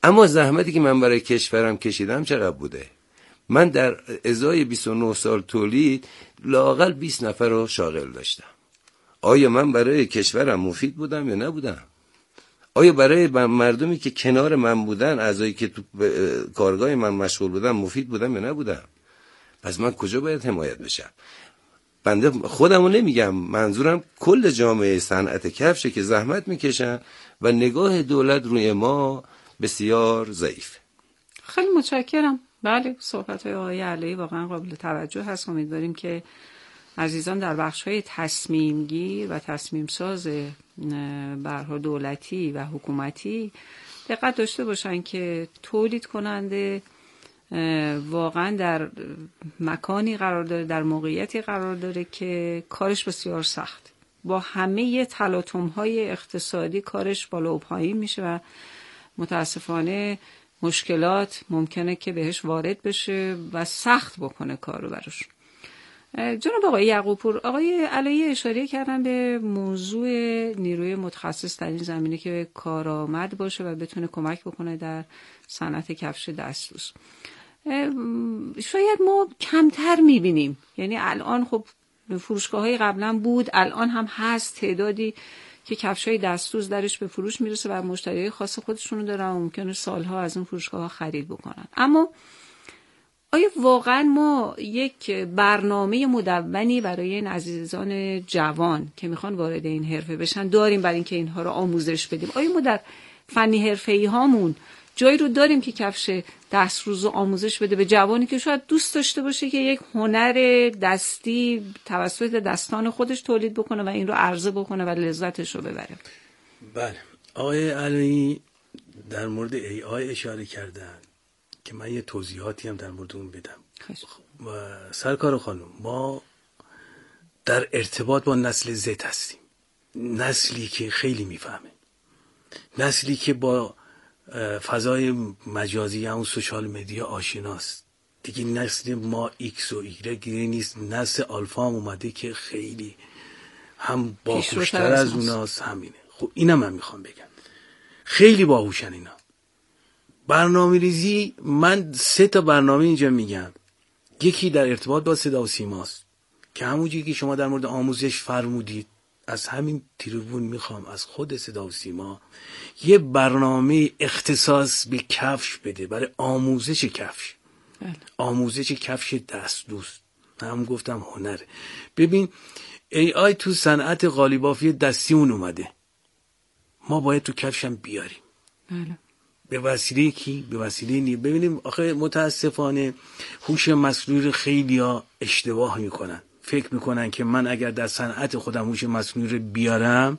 اما زحمتی که من برای کشورم کشیدم چقدر بوده؟ من در ازای 29 سال تولید لااقل 20 نفر رو شاغل داشتم. آیا من برای کشورم مفید بودم یا نبودم؟ آیا برای مردمی که کنار من بودن، اعضایی که تو کارگاه من مشغول بودن، مفید بودم یا نبودم؟ پس من کجا باید حمایت بشم؟ بنده خودمو نمیگم، منظورم کل جامعه صنعت کفشه که زحمت میکشن و نگاه دولت روی ما بسیار ضعیف. خیلی متشکرم. بله، صحبت‌های آقای علایی واقعا قابل توجه هست. امیدواریم که عزیزان در بخش‌های تصمیم گیر و تصمیم ساز برها دولتی و حکومتی دقت داشته باشن که تولید کننده واقعا در مکانی قرار داره، در موقعیتی قرار داره که کارش بسیار سخت، با همه تلاطم‌های اقتصادی کارش بالا و پایین میشه و متاسفانه مشکلات ممکنه که بهش وارد بشه و سخت بکنه کارو براش. جناب آقای یعقوبپور، آقای علایی اشاره کردن به موضوع نیروی متخصص در این زمینه که کارآمد باشه و بتونه کمک بکنه در صنعت کفش دستدوز. شاید ما کمتر میبینیم، یعنی الان خب فروشگاه‌های قبلا بود، الان هم هست تعدادی که کفشای دستدوز درش به فروش میرسه و مشتریای خاص خودشونو دارن و ممکنه سالها از اون فروشگاه‌ها خرید بکنن. اما آیا واقعا ما یک برنامه مدونی برای این عزیزان جوان که میخوان وارد این حرفه بشن داریم برای اینکه اینها رو آموزش بدیم؟ آیا ما در فنی حرفه‌ای هامون جایی رو داریم که کفش دستدوز رو آموزش بده به جوانی که شاید دوست داشته باشه که یک هنر دستی توسط دستان خودش تولید بکنه و این رو عرضه بکنه و لذتش رو ببره؟ بله، آقای علی در مورد AI اشاره کردن که من یه توضیحاتی هم در مورد اون بدم. و سرکار خانم، ما در ارتباط با نسل زد هستیم، نسلی که خیلی میفهمه، نسلی که با فضای مجازی همون سوشال مدیا آشناست دیگه. نسل ما ایکس و ایگرگ نیست، نسل آلفا هم اومده که خیلی هم باهوشتر از اوناست. همینه. خب اینم من میخوام بگم خیلی باهوشن اینا. برنامه ریزی، من 3 تا برنامه اینجا میگم. یکی در ارتباط با صدا و سیماست که همونجوری که شما در مورد آموزش فرمودید، از همین تریبون میخوام از خود صدا و سیما یه برنامه اختصاص به کفش بده برای آموزش کفش. آموزش کفش دستدوز. هم گفتم هنره. ببین AI تو صنعت قالیبافی دستیمون اومده، ما باید تو کفشم بیاریم. بله. به وسیله کی؟ به وسیله ببینیم آخه متاسفانه هوش مصنوعی خیلی ها اشتباه میکنن، فکر میکنن که من اگر در صنعت خودم هوش مصنوعی رو بیارم،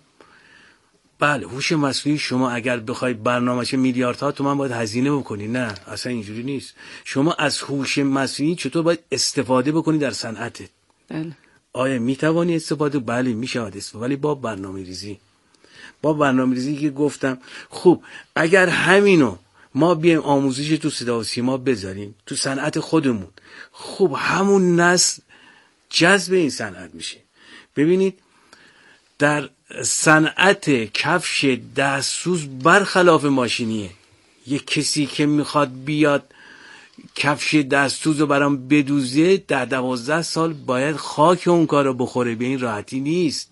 بله هوش مصنوعی شما اگر بخوای برنامه‌اش میلیاردها تومان باید هزینه بکنی. نه اصلا اینجوری نیست. شما از هوش مصنوعی چطور باید استفاده بکنی در صنعتت؟ بله. آیا میتوانی استفاده؟ بله میشود استفاده، ولی با برنامه‌ریزی. با برنامه‌ریزی که گفتم. خوب اگر همینو ما بیایم آموزش تو صدا و سیما بذاریم تو صنعت خودمون، خوب همون نسل جذب این صنعت میشه. ببینید در صنعت کفش دستسوز برخلاف ماشینیه. یک کسی که میخواد بیاد کفش دستسوز رو برام بدوزه 10-12 سال باید خاک اون کار رو بخوره، به این راحتی نیست.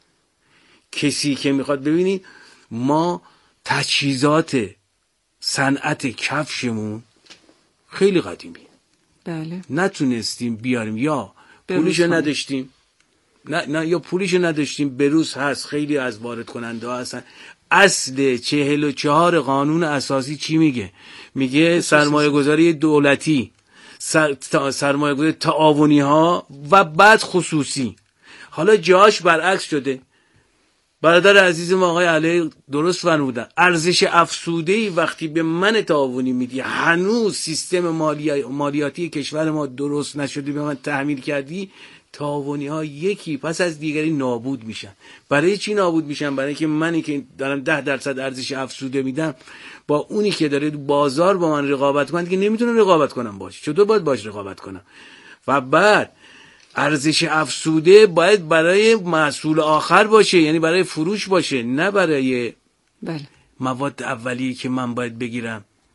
کسی که میخواد، ببینید ما تجهیزات صنعت کفشمون خیلی قدیمی، بله، نتونستیم بیاریم، یا پولشو نداشتیم، نه یا پولشو نداشتیم. بروز هست، خیلی از وارد کننده ها هستن. اصل 44 قانون اساسی چی میگه؟ میگه سرمایه گذاری دولتی، سرمایه گذاری تعاونی ها و بعد خصوصی. حالا جاش برعکس شده. برادر عزیزم آقای علی درست فرمودن، ارزش افزوده‌ای وقتی به من تعاونی میدی، هنوز سیستم مالیاتی کشور ما درست نشده، به من تحمیل کردی، تعاونی ها یکی پس از دیگری نابود میشن. برای چی نابود میشن؟ برای که منی که دارم 10% ارزش افزوده میدم با اونی که داره بازار با من رقابت کنه که نمیتونم رقابت کنم باش. چطور باید باش رقابت کنم؟ و بعد ارزش افزوده باید برای محصول آخر باشه، یعنی برای فروش باشه، نه برای بله، مواد اولیه که من باید بگیرم.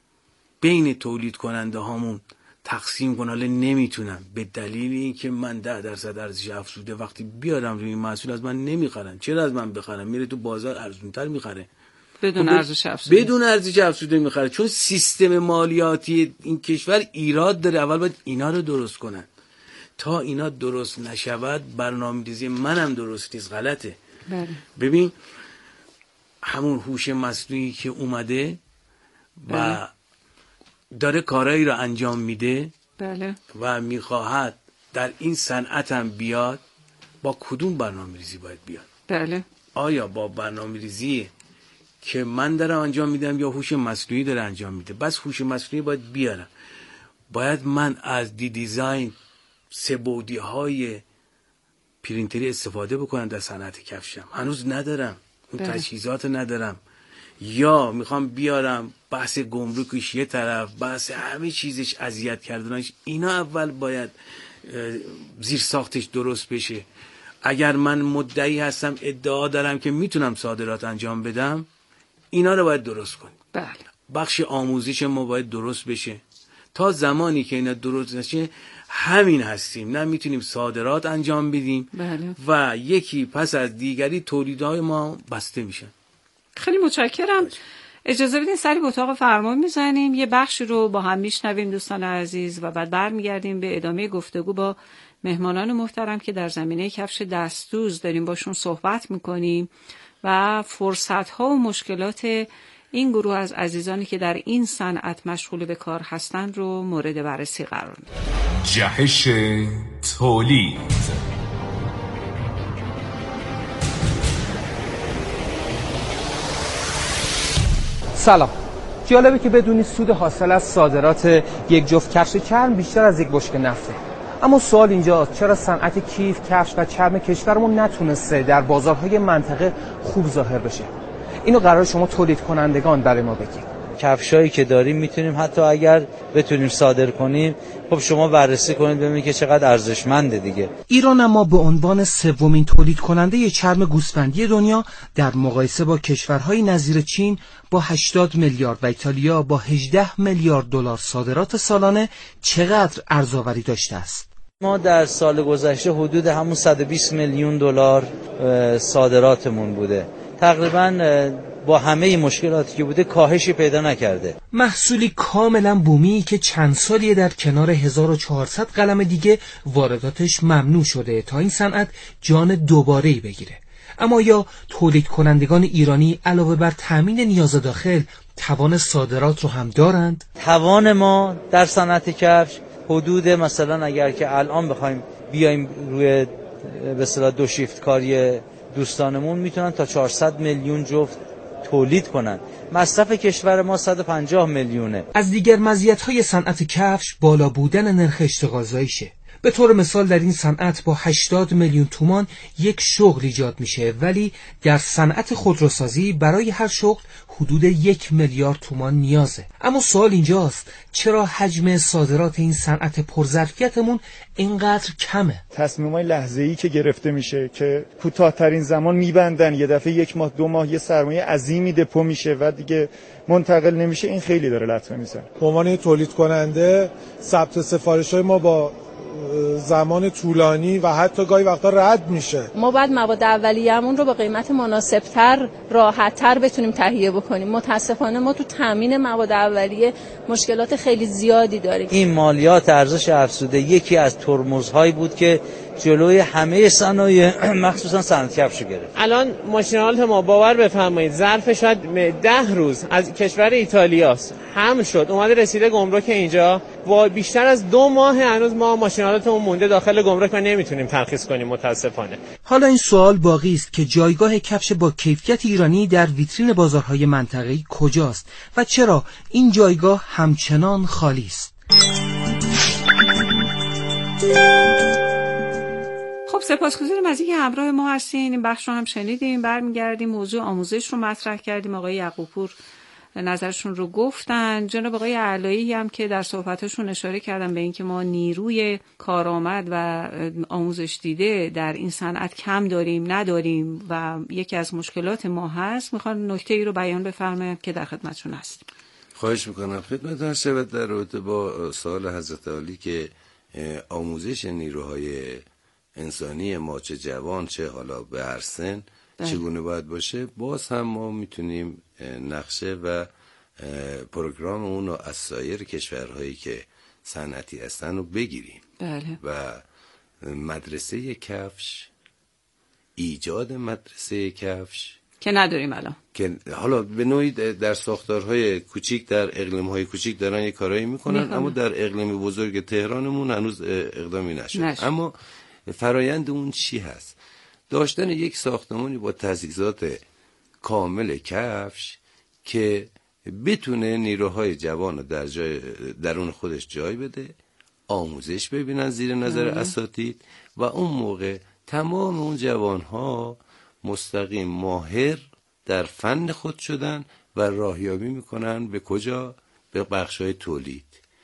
بین تولید کننده هامون تقسیم کنم، حالا نمیتونم به دلیل اینکه من 10% ارزش افزوده وقتی بیارم روی این محصول از من نمیخرن. چرا از من بخرن؟ میره تو بازار ارزونتر میخره، بدون ارزش افزوده، بدون ارزش افزوده میخره. چون سیستم مالیاتی این کشور ایراد داره. اول باید اینا رو درست کنن. تا اینا درست نشود برنامه‌ریزی منم درست نیست، غلطه. بله. ببین همون هوش مصنوعی که اومده و داره کارایی رو انجام میده، بله، و میخواهد در این صنعت هم بیاد، با کدوم برنامه‌ریزی باید بیاد؟ بله. آیا با برنامه‌ریزی که من دارم انجام میدم یا هوش مصنوعی داره انجام میده؟ بس هوش مصنوعی باید بیارم. باید من از دیزاین سه بعدی های پرینتری استفاده بکنم در صنعت کفشم. هنوز ندارم، اون تجهیزات ندارم. یا میخوام بیارم بحث گمرکش یه طرف، بحث همه چیزش اذیت کردنش، اینا اول باید زیر ساختش درست بشه. اگر من مدعی هستم ادعا دارم که میتونم صادرات انجام بدم، اینا رو باید درست کنیم. بله. بخش آموزش ما باید درست بشه. تا زمانی که اینا درست نشه همین هستیم، نه میتونیم صادرات انجام بدیم. بله. و یکی پس از دیگری تولیدهای ما بسته میشن. خیلی متشکرم. اجازه بدین سری به اتاق فرمان میزنیم، یه بخشی رو با هم میشنویم دوستان عزیز، و بعد برمیگردیم به ادامه گفتگو با مهمانان محترم که در زمینه کفش دستدوز داریم باشون صحبت میکنیم و فرصت‌ها و مشکلات این گروه از عزیزانی که در این صنعت مشغول به کار هستند رو مورد بررسی قرار میدیم. جهش تولید. سلام. جالبه که بدونی سود حاصل از صادرات یک جفت کفش چرم بیشتر از یک بشکه نفته. اما سوال اینجاست چرا صنعت کیف، کفش و چرم کشورمون نتونسته در بازارهای منطقه خوب ظاهر بشه؟ اینو قرار شما تولید کنندگان برای ما بگید. کفشایی که داریم میتونیم حتی اگر بتونیم صادر کنیم، خب شما بررسی کنید ببینید که چقدر ارزشمنده دیگه. ایران اما به عنوان سومین تولید کننده چرم گوسفندی دنیا در مقایسه با کشورهای نظیر چین با 80 میلیارد و ایتالیا با 18 میلیارد دلار صادرات سالانه چقدر ارزآوری داشته است؟ ما در سال گذشته حدود همون 120 میلیون دلار صادراتمون بوده. تقریباً با همه مشکلاتی که بوده کاهشی پیدا نکرده. محصولی کاملا بومی که چند سالیه در کنار 1400 قلم دیگه وارداتش ممنوع شده تا این صنعت جان دوباره‌ای بگیره. اما یا تولید کنندگان ایرانی علاوه بر تامین نیاز داخل توان صادرات رو هم دارند؟ توان ما در صنعت کفش حدود مثلا اگر که الان بخوایم بیایم روی به اصطلاح دو شیفت کاری دوستانمون میتونن تا 400 میلیون جفت تولید کنن. مصرف کشور ما 150 میلیونه. از دیگر مزیت‌های صنعت کفش بالا بودن نرخ اشتغالزاییشه. به طور مثال در این صنعت با 80 میلیون تومان یک شغل ایجاد میشه، ولی در صنعت خودروسازی برای هر شغل حدود 1 میلیارد تومان نیازه. اما سوال اینجاست چرا حجم صادرات این صنعت پرظرفیتمون اینقدر کمه؟ تصمیمای لحظه‌ای که گرفته میشه که کوتاه‌ترین زمان میبندن، یه دفعه 1 ماه 2 ماه یه سرمایه عظیمی دپو میشه و دیگه منتقل نمیشه، این خیلی داره لطمه میزنه. به عنوان تولید کننده ثبت سفارش‌های ما با زمان طولانی و حتی گاهی وقتا رد میشه. ما باید مواد اولیه‌مون رو با قیمت مناسب‌تر، راحت‌تر بتونیم تهیه بکنیم. متاسفانه ما تو تامین مواد اولیه مشکلات خیلی زیادی داریم. این مالیات ارزش افزوده یکی از ترمزهایی بود که جلوی همه صنایع مخصوصا صنعت کفش گرفت. الان ماشین‌آلات ما باور بفرمایید ظرف شاید 10 روز از کشور ایتالیاست هم شد اومده رسیده گمرک اینجا، با بیشتر از 2 ماه هنوز ما ماشین‌آلاتمون مونده داخل گمرک و نمیتونیم ترخیص کنیم متاسفانه. حالا این سوال باقی است که جایگاه کفش با کیفیت ایرانی در ویترین بازارهای منطقه‌ای کجاست و چرا این جایگاه همچنان خالی است؟ خب سپاسگزاریم از اینکه همراه ما هستین. این بخش رو هم شنیدیم. برمیگردیم موضوع آموزش رو مطرح کردیم. آقای یعقوبپور نظرشون رو گفتن. جناب آقای علایی هم که در صحبتشون اشاره کردن به اینکه ما نیروی کارآمد و آموزش دیده در این صنعت کم داریم، نداریم و یکی از مشکلات ما هست. میخوان نکته ای رو بیان بفرمایید که در خدمتشون هستیم. خواهش میکنم خدمت هر شود در رابطه با سوال حضرت عالی که آموزش نیروهای انسانی ما چه جوان چه حالا به هر سن چگونه باید باشه. باز هم ما میتونیم نقشه و پروگرام اون رو از سایر کشورهایی که صنعتی هستن رو بگیریم. بله. و مدرسه کفش، ایجاد مدرسه کفش که نداریم الان، که حالا به نوعی در ساختارهای کوچیک در اقلیم‌های کوچیک دارن یه کارایی میکنن اما در اقلیم بزرگ تهرانمون هنوز اقدامی نشد. اما فرایند اون چی هست؟ داشتن یک ساختمانی با تجهیزات کامل کفش که بتونه نیروهای جوان در درون خودش جای بده، آموزش ببینن زیر نظر اساتید و اون موقع تمام اون جوانها مستقیم ماهر در فن خود شدن و راهیابی میکنن به کجا؟ به بخش‌های تولید.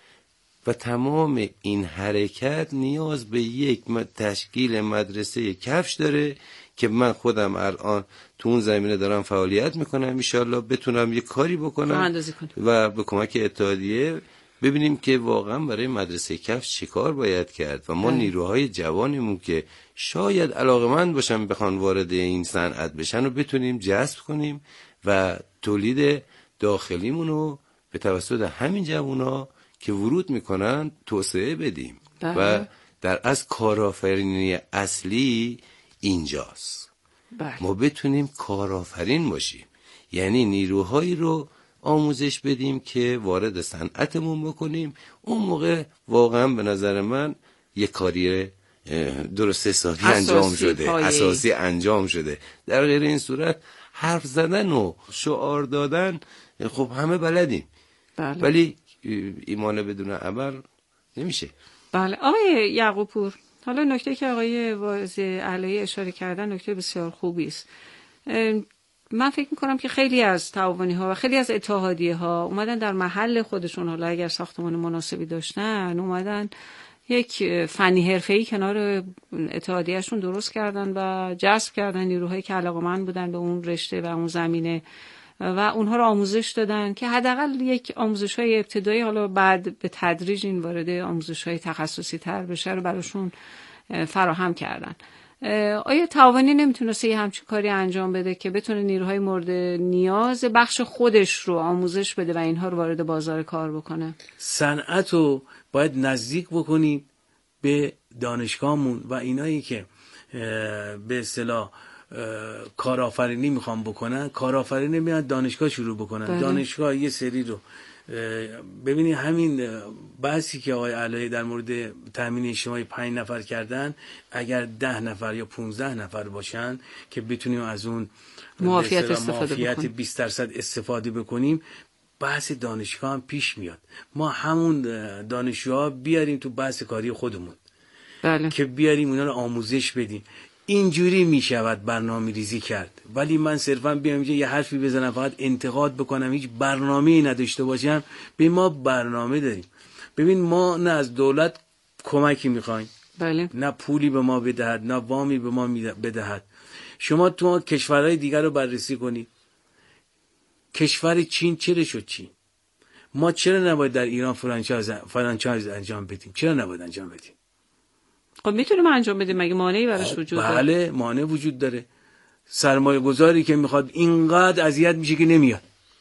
و تمام این حرکت نیاز به یک تشکیل مدرسه کفش داره که من خودم الان تو اون زمینه دارم فعالیت میکنم، انشالله بتونم یک کاری بکنم و به کمک اتحادیه ببینیم که واقعا برای مدرسه کفش چه کار باید کرد و ما نیروهای جوانیمون که شاید علاقمند باشن بخوان وارد این صنعت بشن و بتونیم جذب کنیم و تولید داخلیمون رو به توسط همین جوونا که ورود میکنن توسعه بدیم. و در از کارآفرینی اصلی اینجاست. ما بتونیم کارآفرین باشیم، یعنی نیروهایی رو آموزش بدیم که وارد صنعتمون بکنیم. اون موقع واقعا به نظر من یک کاری درست حسابی انجام شده، اساسی انجام شده. در غیر این صورت حرف زدن و شعار دادن خب همه بلدیم، ولی ایمان بدون عمل نمیشه. بله آقای یعقوب پور، حالا نکته که آقای واعظ علایی اشاره کردن نکته بسیار خوبی است. من فکر میکنم که خیلی از تعاونی ها و خیلی از اتحادیه ها اومدن در محل خودشون، حالا اگر ساختمان مناسبی داشتن، اومدن یک فنی حرفه‌ای کنار اتحادیهشون درست کردن و جذب کردن نیروهایی که علاقه‌مند بودن به اون رشته و اون زمینه و اونها رو آموزش دادن که حداقل یک آموزش‌های ابتدایی، حالا بعد به تدریج این وارد آموزش‌های تخصصی تر بشه رو براشون فراهم کردن. آیا تعاونی نمیتونسته یه همچین کاری انجام بده که بتونه نیروهای مورد نیاز بخش خودش رو آموزش بده و اینها رو وارد بازار کار بکنه؟ صنعت رو باید نزدیک بکنیم به دانشگاهمون و اینایی که به اصطلاح کارآفرینی میخوام بکنن، کارآفرینی میاد دانشگاه شروع بکنن. دانشگاه یه سری رو ببینید، همین بحثی که آقای علایی در مورد تامین اجتماعی 5 نفر کردن، اگر 10 نفر یا 15 نفر باشن که بتونیم از اون معافیت استفاده 20% استفاده بکنیم، بحث دانشگاه هم پیش میاد. ما همون دانشجوها بیاریم تو بحث کاری خودمون. که بیاریم اونا رو آموزش بدیم. اینجوری میشود برنامه ریزی کرد. ولی من صرفا بیام اینجا یه حرفی بزنم فقط انتقاد بکنم، هیچ برنامه‌ای نداشته باشم. به ما برنامه داریم. ببین ما نه از دولت کمکی میخوایم، نه پولی به ما بدهد، نه وامی به ما بدهد. شما تو کشورهای دیگر رو بررسی کنید. کشور چین چرا شد چین؟ ما چرا نباید در ایران فرانچایز انجام بدیم؟ چرا نباید انجام بدیم؟ خب میتونیم انجام بدیم، مگه مانعی براش وجود داره؟ بله مانع وجود داره. سرمایه گذاری که میخواد اینقدر اذیت میشه که نمیاد.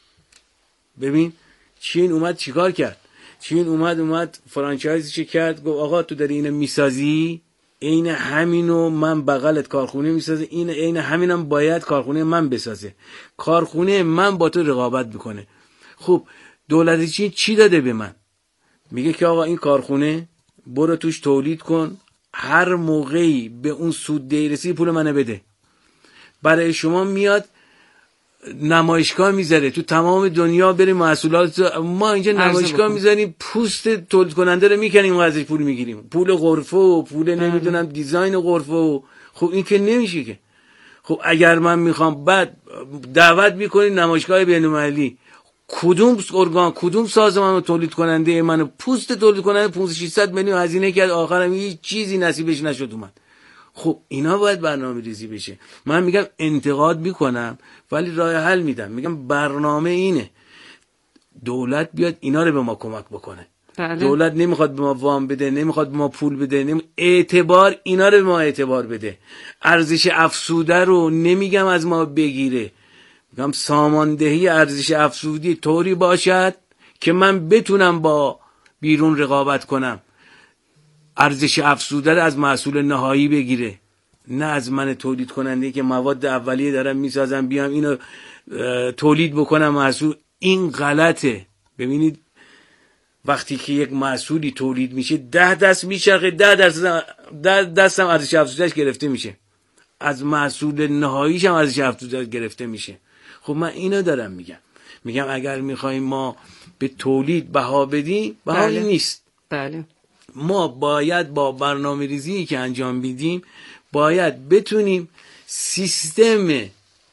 ببین چین اومد چیکار کرد؟ چین اومد فرانچایزش کرد، گفت آقا تو داری اینو میسازی، عین همینو من بغلت کارخونه میسازه، این عین همینم باید کارخونه من بسازه. کارخونه من با تو رقابت میکنه. خب دولت چین چی داده به من؟ میگه که آقا این کارخونه برو توش تولید کن، هر موقعی به اون سود رسی پول منو بده. برای شما میاد نمایشگاه میذاره تو تمام دنیا، بریم محصولات ما اینجا نمایشگاه میذاریم، پوست تولید کننده رو میکنیم و ازش پول میگیریم، پول غرفه و پول نمیدونم دیزاین غرفه و خب این که نمیشه که. خب اگر من میخوام بعد دعوت میکنید نمایشگاه بین‌المللی، کدوم ارگان کدوم سازمان تولید کننده منو پوست تولید کننده 500-600 میلیون هزینه کرد، آخرم هیچ چیزی نصیبش نشد اومد. خب اینا باید برنامه ریزی بشه. من میگم انتقاد میکنم ولی راه حل میدم. میگم برنامه اینه، دولت بیاد اینا رو به ما کمک بکنه. بله. دولت نمیخواد به ما وام بده، نمیخواد به ما پول بده، اعتبار اینا رو به ما اعتبار بده. ارزش افزوده رو نمیگم از ما بگیره، میگم ساماندهی ارزش افزودی طوری باشد که من بتونم با بیرون رقابت کنم، ارزش افزوده رو از محصول نهایی بگیره، نه از من تولید کننده که مواد اولیه دارم میسازم بیام اینو تولید بکنم محصول. این غلطه. ببینید وقتی که یک محصولی تولید میشه 10 دست میچرخه، 10 دستم ارزش افزودهش گرفته میشه، از محصول نهاییش هم ارزش افزودهش گرفته میشه. خب من اینو دارم میگم اگر میخوایم ما به تولید بها بدیم، بهایی نیست. بله. ما باید با برنامه ریزی که انجام میدیم باید بتونیم سیستم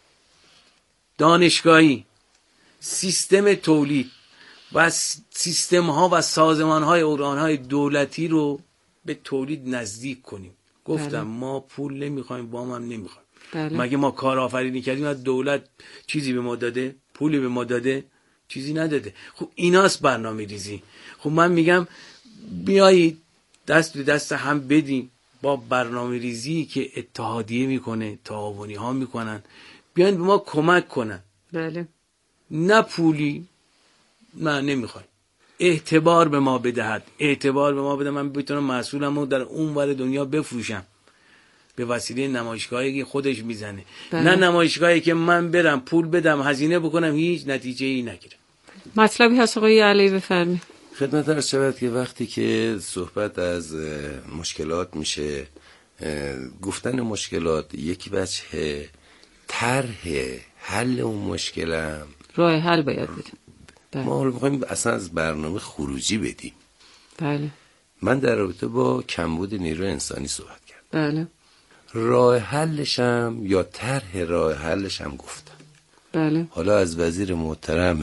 دانشگاهی، سیستم تولید و سیستم ها و سازمان های ارگان های دولتی رو به تولید نزدیک کنیم. گفتم بله. ما پول نمیخوایم، وام هم نمیخوایم. بله. مگه ما کارآفرینی کردیم از دولت چیزی به ما داده؟ پولی به ما داده؟ چیزی نداده. خب ایناست برنامه ریزی. خب من میگم بیایید دست به دست هم بدیم با برنامه ریزی که اتحادیه میکنه، تعاونی ها میکنن، بیاین به ما کمک کنن. بله. نه پولی، نه نمیخوایم، اعتبار به ما بدهد، اعتبار به ما بده من بتونم محصولمو در اون ور دنیا بفروشم به وسیله نمایشگاهی که خودش میزنه. بله. نه نمایشگاهی که من برم پول بدم هزینه بکنم هیچ نتیجه ای نگیرم. مطلبی هست آقای علی بفرمایید. خدمت عرض شود که وقتی که صحبت از مشکلات میشه، گفتن مشکلات یک وجه، طرح حل اون مشکلم راه حل باید بدیم. بله. ما حالا میخوایم اصلا از برنامه خروجی بدیم. بله. من در رابطه با کمبود نیروی انسانی صحبت کردم. بله. راه حلشم یا طرح راه حلشم گفتم. بله. حالا از وزیر محترم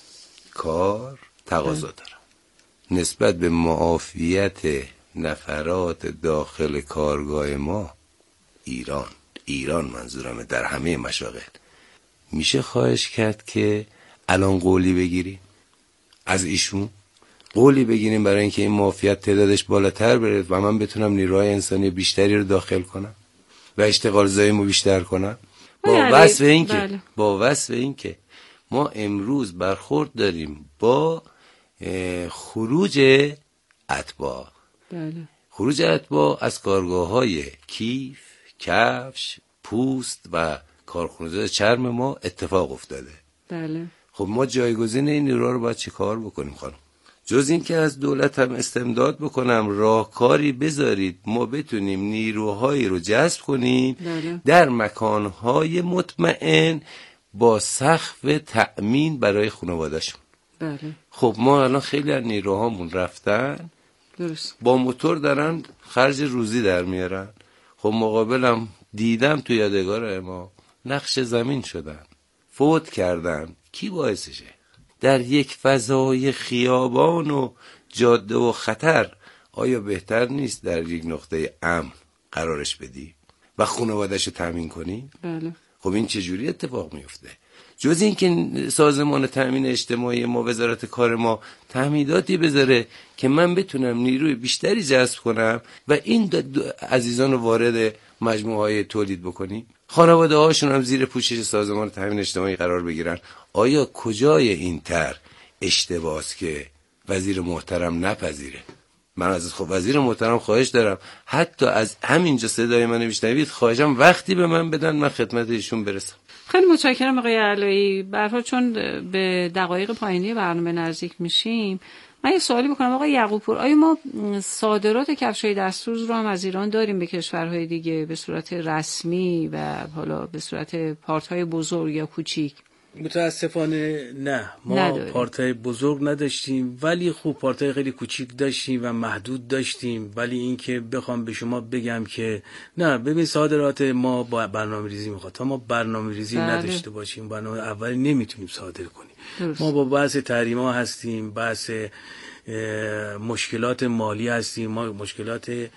کار تقاضا دارم نسبت به معافیت نفرات داخل کارگاه ما، ایران منظورمه، در همه مشاغل، میشه خواهش کرد که الان قولی بگیریم از ایشون، قولی بگیریم برای اینکه این معافیت تعدادش بالاتر بره و من بتونم نیروهای انسانی بیشتری رو داخل کنم و اشتغال زاییمو بیشتر کنم. با وصف این که ما امروز برخورد داریم با خروج اتباع. بله. خروج اتباع از کارگاه‌های کیف، کفش، پوست و کارخانجات چرم ما اتفاق افتاده. بله. خب ما جایگزین این نیروها رو باید چی کار بکنیم خانم؟ جز این که از دولت هم استمداد بکنم راهکاری بذارید ما بتونیم نیروهایی رو جذب کنیم. بله. در مکانهای مطمئن با سقف تأمین برای خانواده‌شون. بله. خب ما الان خیلی از نیروهامون رفتن، درست، با موتور دارن خرج روزی در میارن. خب مقابلم دیدم تو یادگار ما نقش زمین شدن، فوت کردن. کی باعثشه؟ در یک فضای خیابان و جاده و خطر آیا بهتر نیست در یک نقطه امن قرارش بدی و خانواده‌شو تامین کنی؟ بله. خب این چجوری اتفاق میفته؟ جز این که سازمان تامین اجتماعی ما، وزارت کار ما تامیناتی بذاره که من بتونم نیروی بیشتری جذب کنم و این عزیزان رو وارد مجموعه‌های تولید بکنیم، خانواده هاشون هم زیر پوشش سازمان تامین اجتماعی قرار بگیرن. آیا کجای این طرح اشتباهه که وزیر محترم نپذیره؟ من از خب وزیر محترم خواهش دارم حتی از همینجا صدای من میشنوید، خواهشم وقتی به من بدن من خدمت ایشون برسم. خیلی متشکرم آقای علایی. به هر حال چون به دقایق پایانی برنامه نزدیک میشیم، من یه سوالی بکنم آقای یعقوبپور، آیا ما صادرات کفش‌های دستسوز رو هم از ایران داریم به کشورهای دیگه به صورت رسمی و حالا به صورت پارت‌های بزرگ یا کوچیک؟ متاسفانه نه، ما نداریم. پارتای بزرگ نداشتیم، ولی خوب پارتای خیلی کوچیک داشتیم و محدود داشتیم. ولی این که بخوام به شما بگم که نه، ببین صادرات ما با برنامه ریزی میخواد. تا ما برنامه ریزی نداشته باشیم، برنامه اولی نمیتونیم صادر کنیم. ما با بحث تحریم ها هستیم، بحث مشکلات مالی هستیم، ما مشکلات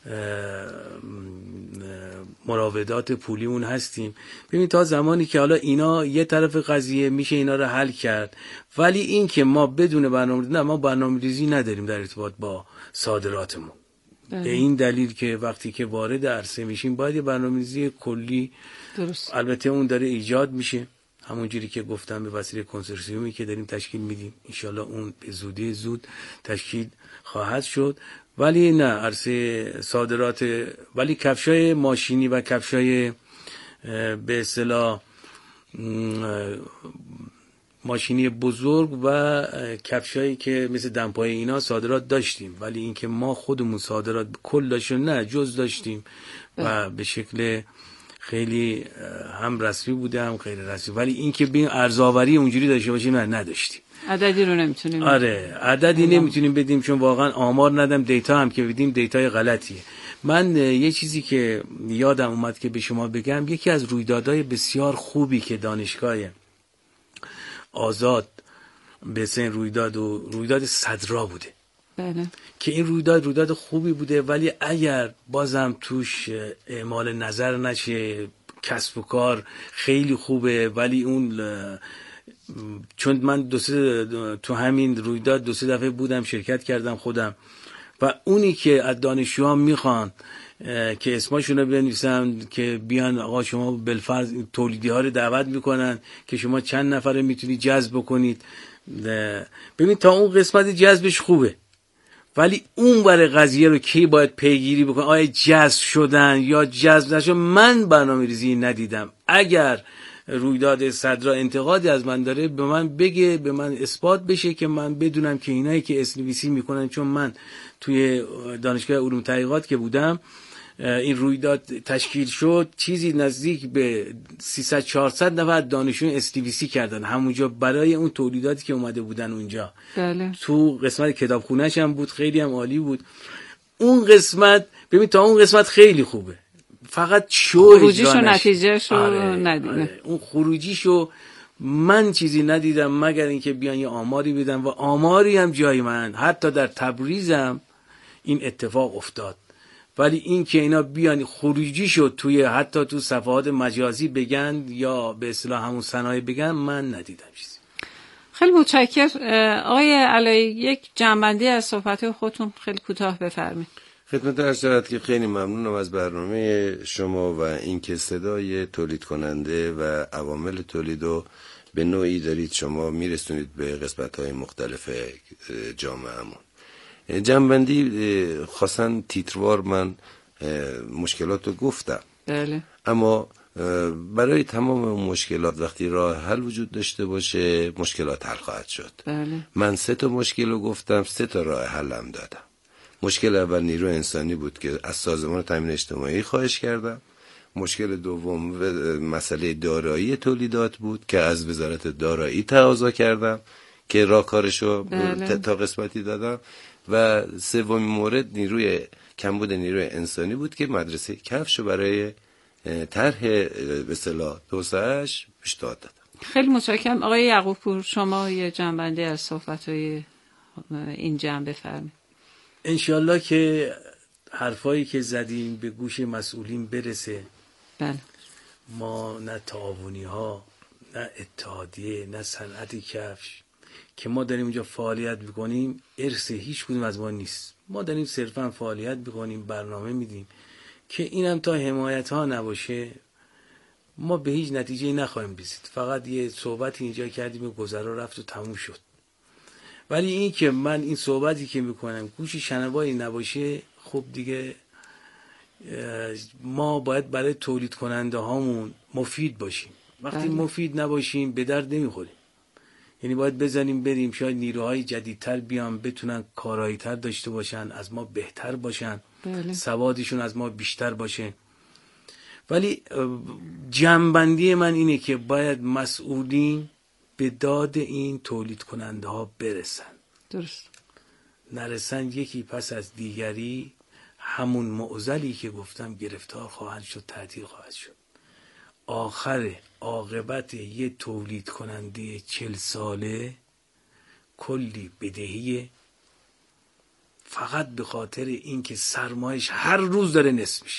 مراودات پولیمون هستیم. ببین تا زمانی که حالا اینا یه طرف قضیه میشه اینا رو حل کرد، ولی این که ما بدون برنامه‌ریزی، نه ما برنامه‌ریزی نداریم در ارتباط با صادراتمون. به این دلیل که وقتی که وارد عرصه میشیم باید یه برنامه‌ریزی کلی، درست. البته اون داره ایجاد میشه، همونجوری که گفتم به وسیله کنسورسیومی که داریم تشکیل میدیم، انشالله اون به زودی زود تشکیل خواهد شد. ولی نه عرصه صادرات، ولی کفشای ماشینی و کفشای به اصطلاح ماشینی بزرگ و کفشایی که مثل دمپای اینا صادرات داشتیم، ولی اینکه ما خودمون صادرات کل داشتیم نه، جز داشتیم و به شکل خیلی هم رسمی بوده هم غیر رسمی، ولی اینکه ببین ارزآوری اونجوری داشته باشیم نه نداشتیم. عددی رو نمیتونیم آره عددی نمیتونیم بدیم، چون واقعا آمار ندم، دیتا هم که بدیم دیتای غلطیه. من یه چیزی که یادم اومد که به شما بگم، یکی از رویدادهای بسیار خوبی که دانشگاه آزاد به سن رویداد صدرا بوده. بله. که این رویداد خوبی بوده، ولی اگر بازم توش اعمال نظر نشه، کسب و کار خیلی خوبه، ولی اون چون من تو همین رویداد 2-3 دفعه بودم، شرکت کردم خودم، و اونی که از دانشجوها میخوان که اسمشون رو بنویسن که بیان آقا شما بالفرض تولیدی ها رو دعوت میکنن که شما چند نفر رو میتونید جذب بکنید، ببین تا اون قسمت جذبش خوبه، ولی اون برای قضیه رو کی باید پیگیری بکنه، آیا جذب شدن یا جذب نشدن؟ من برنامه‌ریزی ندیدم. اگر رویداد صدرا انتقادی از من داره به من بگه، به من اثبات بشه که من بدونم که اینایی که اسنویسی میکنن، چون من توی دانشگاه علوم تحقیقات که بودم این رویداد تشکیل شد، چیزی نزدیک به 300-400 نفر دانشجو اسنویسی کردن همونجا برای اون تولیداتی که اومده بودن اونجا. بله. تو قسمت کتابخونه‌ش هم بود، خیلی هم عالی بود اون قسمت. ببین تا اون قسمت خیلی خوبه، فقط خروجیش و نتیجهش رو ندیدم. آره. اون خروجیشو من چیزی ندیدم مگر اینکه بیان یه آماری بدن، و آماری هم جای من حتی در تبریزم این اتفاق افتاد، ولی این که اینا بیان خروجیشو توی حتی تو صفحات مجازی بگن یا به اصطلاح همون صنایع بگن، من ندیدم چیزی. خیلی متشکرم. آقای علایی یک جنبندی از صحبت خودتون خیلی کوتاه بفرمایید. خدمت عرض شود که خیلی ممنونم از برنامه شما و اینکه صدای تولید کننده و عوامل تولید رو به نوعی دارید شما میرسونید به قسمت‌های مختلف جامعه‌مون. جنبندی خاصا تیتروار من مشکلات رو گفتم. بله. اما برای تمام مشکلات وقتی راه حل وجود داشته باشه مشکلات حل خواهد شد. بله. من 3 تا مشکل رو گفتم، 3 تا راه حل هم دادم. مشکل اول نیرو انسانی بود که از سازمان تامین اجتماعی خواهش کردم. مشکل دوم مسئله دارایی تولیدات بود که از وزارت دارایی تقاضا کردم که راهکارشو تا قسمتی دادم. و سومین مورد کمبود نیروی انسانی بود که مدرسه کفشو برای طرح به اصطلاح توسعه‌اش پیشنهاد دادم. خیلی متشکرم. آقای یعقوب پور شما یه جنبندی از صحبت‌های این جمع بفرمایید. انشالله که حرفایی که زدیم به گوش مسئولین برسه. بله. ما نه تعاونی ها، نه اتحادیه، نه صنعت کفش که ما داریم اینجا فعالیت میکنیم ارث هیچ کدوم از ما نیست. ما داریم صرفا فعالیت میکنیم، برنامه میدیم که اینم تا حمایت ها نباشه ما به هیچ نتیجه نخواهیم رسید. فقط یه صحبتی اینجا کردیم و گذرا رفت و تموم شد. ولی این که من این صحبتی که میکنم گوش شنوایی نباشه، خب دیگه ما باید برای تولید کننده هامون مفید باشیم. وقتی مفید نباشیم به درد نمیخوریم. یعنی باید بزنیم بریم، شاید نیروهای جدیدتر بیان بتونن کارایی تر داشته باشن، از ما بهتر باشن، سوادشون از ما بیشتر باشه. ولی جنبندی من اینه که باید مسئولین به داد این تولید کننده ها برسن. درست. نرسن یکی پس از دیگری همون معضلی که گفتم گرفتار خواهند شد، تعطیل خواهد شد. عاقبت یه تولید کننده 40 ساله کلی بدهی فقط به خاطر اینکه سرمایش هر روز داره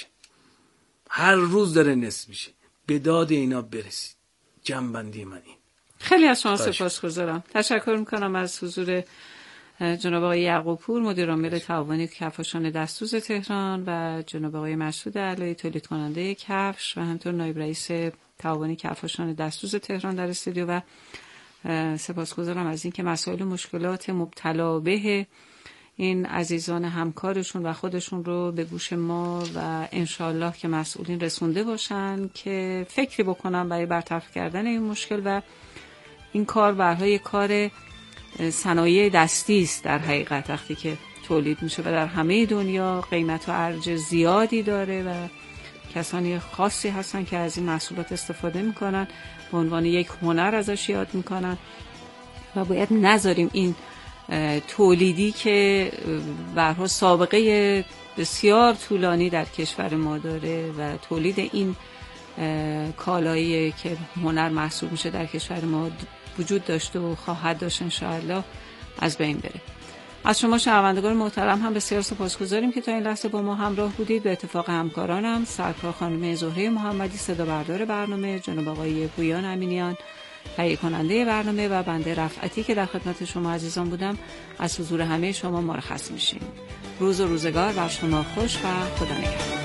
نصف میشه. به داد اینا برسید. جنبندی من این. خیلی از شما سپاسگزارم. تشکر میکنم از حضور جناب آقای یعقوب پور، مدیر عامل تعاونی کفاشان دستوز تهران و جناب آقای مسعود علایی، تولید کننده کفش و همینطور نایب رئیس تعاونی کفاشان دستوز تهران در استودیو. و سپاسگزارم از اینکه مسائل و مشکلات مبتلا به این عزیزان همکارشون و خودشون رو به گوش ما و انشالله که مسئولین رسونده باشن که فکری بکنن برای برطرف کردن این مشکل. و این کار برای کار صنایع دستی است در حقیقت، وقتی که تولید میشه و در همه دنیا قیمت و ارج زیادی داره و کسانی خاصی هستن که از این محصولات استفاده میکنن، به عنوان یک هنر ازش یاد میکنن و باید نذاریم این تولیدی که به هر حال سابقه بسیار طولانی در کشور ما داره و تولید این کالایی که هنر محسوب میشه در کشور ما وجود داشته و خواهد داشت انشاءالله از بین بره. از شما شنوندگان محترم هم بسیار سپاسگزاریم که تا این لحظه با ما همراه بودید. به اتفاق همکارانم سرکار خانم زهره محمدی صدا بردار برنامه، جناب آقای پویان امینیان تهیه کننده برنامه و بنده رفعتی که در خدمت شما عزیزان بودم، از حضور همه شما مرخص میشیم. روز و روزگار بر شما خوش و خدا نگهدار.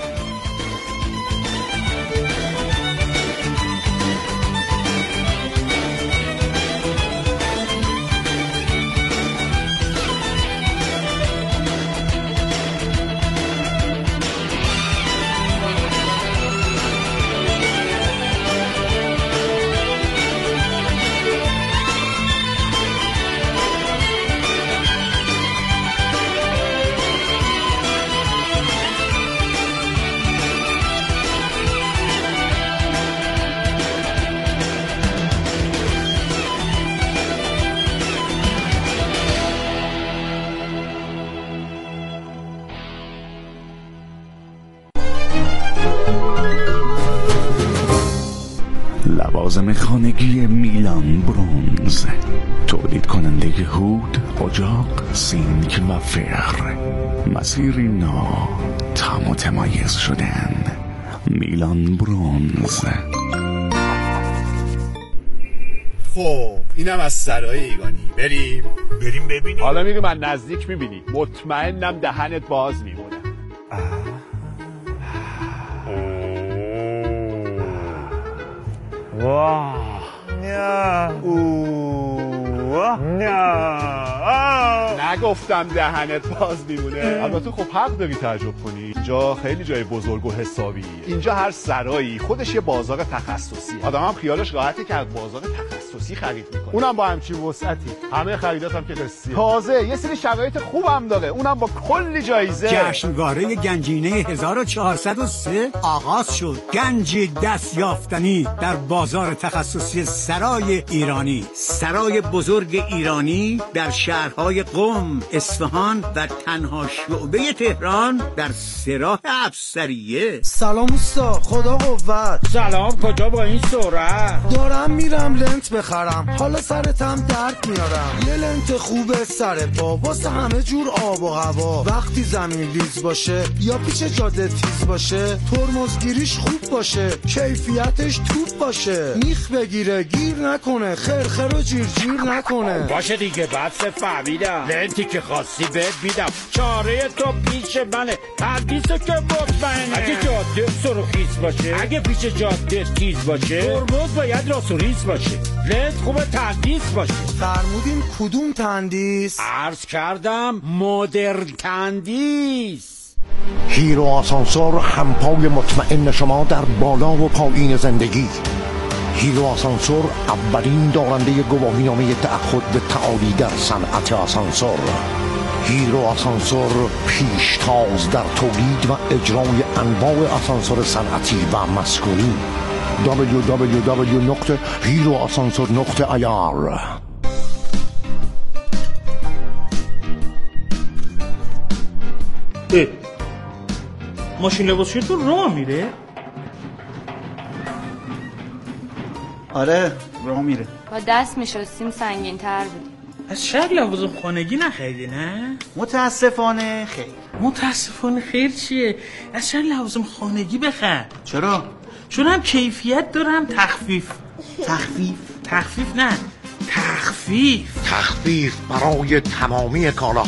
لوازم خانگی میلان برونز، تولید کننده هود، اجاق، سینک و فر. مسیری نو، متمایز شدن. میلان برونز. خب اینم از سرای ایگانی. بریم ببینیم. حالا میری من نزدیک میبینی. مطمئنم دهنت باز میمونه. واه نگفتم دهنت باز میمونه. البته خب حق داری تعجب کنی، اینجا خیلی جای بزرگ و حسابی. اینجا هر سرایی خودش یه بازار تخصصی. آدم هم خیالش راحته که از بازار تخصصی خرید میکنه، اونم با همچین وسعتی. همه خریدات هم که قسطیه. تازه یه سری شرایط خوبم داره، اونم با کلی جایزه. جشنواره گنجینه 1403 آغاز شد. گنجی دست یافتنی در بازار تخصصی سرای ایرانی. سرای بزرگ ایرانی در شهرهای قم، اصفهان و تنها شعبه تهران در سراح افسریه. سلام اوستا، خدا قوت. سلام، کجا با این سرعت؟ دارم میرم لنت بخرم، حالا سرتم درد میارم. یه لنت خوبه سر پا واسه همه جور آب و هوا. وقتی زمین لیز باشه یا پیچ جاده تیز باشه، ترمزگیریش خوب باشه، کیفیتش توپ باشه، میخ بگیره گیر نکنه، خرخر و جیر نکنه. باشه دیگه، بس فهمیدم. لنتی که خواستی بهت میدم. چاره تو پیش منه، تندیسو که مطمئنه. اگه جاده سرخیز باشه، اگه پیش جاده تیز باشه، ترمز باید راست و ریز باشه. لنت خوبه تندیس باشه. فرمودین کدوم تندیس؟ عرض کردم مدرن تندیس. هیرو آسانسور، همپای مطمئن شما در بالا و پایین زندگی. هیرو آسانسور اولین دارنده گواهینامه تعهد به تعالی در صنعت آسانسور. هیرو آسانسور پیشتاز در تولید و اجرای انواع آسانسور صنعتی و مسکونی. www.heroasansor.ir. ماشین لباسشویی تو راه میره؟ آره راه میره. با دست میشستیم سنگین تر بود. از شهر لوازم خانگی نخریدی نه؟ متاسفانه خیر. متاسفانه خیر چیه؟ از شهر لوازم خانگی بخر. چرا؟ چون هم کیفیت داره هم تخفیف. تخفیف نه، تخفیف تخفیف برای تمامی کالاها